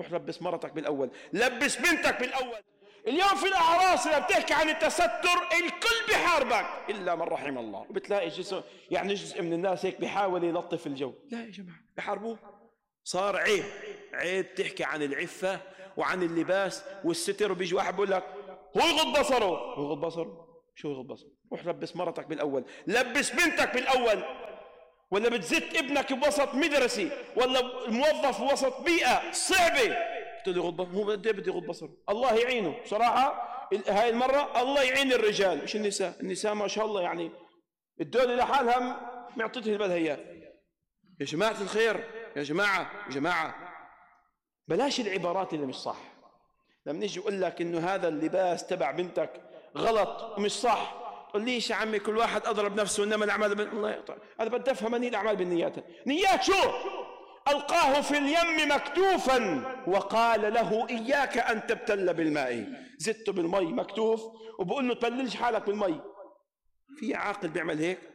روح لبس مرتك بالأول، لبس بنتك بالأول. اليوم في الأعراس اللي بتحكي عن التستر الكل بيحاربك إلا من رحم الله، وبتلاقي جزء من الناس هيك بيحاول يلطف الجو. لا يا جماعة، بيحاربوه. صار عيب تحكي عن العفة وعن اللباس والستر، وبيجي واحد بيقول لك هو يغض بصره. شو يغض بصره؟ روح لبس مرتك بالأول، لبس بنتك بالأول. ولا بتزت ابنك بوسط مدرسي ولا موظف بوسط بيئة صعبة، قلت له يغض، هو بده يغض بصره. الله يعينه صراحة. هاي المرة الله يعين الرجال مش النساء ما شاء الله، يعني الدولة لحالها معطيته اللي بدها اياه. يا جماعة الخير، يا جماعة بلاش العبارات اللي مش صح. لما نيجي يقول لك انه هذا اللباس تبع بنتك غلط ومش صح، قل ليش يا عمي كل واحد اضرب نفسه، انما الاعمال الله يقطع. انا بدي افهم اني الاعمال بالنيات. نيات شو؟ القاه في اليم مكتوفا وقال له اياك ان تبتل بالماء، زدته بالمي مكتوف وبقول له تبللش حالك بالمي. في عاقل بيعمل هيك؟